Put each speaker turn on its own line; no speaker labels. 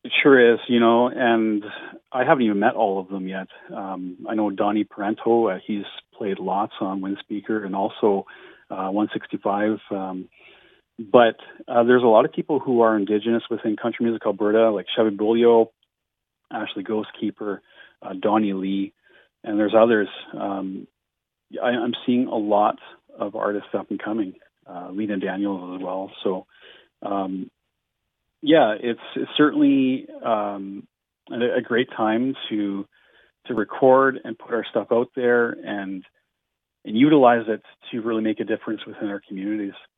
It sure is, and I haven't even met all of them yet. I know Donnie Parento, he's played lots on Windspeaker and also 165. But there's a lot of people who are Indigenous within Country Music Alberta, like Chevy Bulio, Ashley Ghostkeeper, Donnie Lee, and there's others. I'm seeing a lot of artists up and coming, Lena Daniels as well. So, it's certainly a great time to record and put our stuff out there and utilize it to really make a difference within our communities.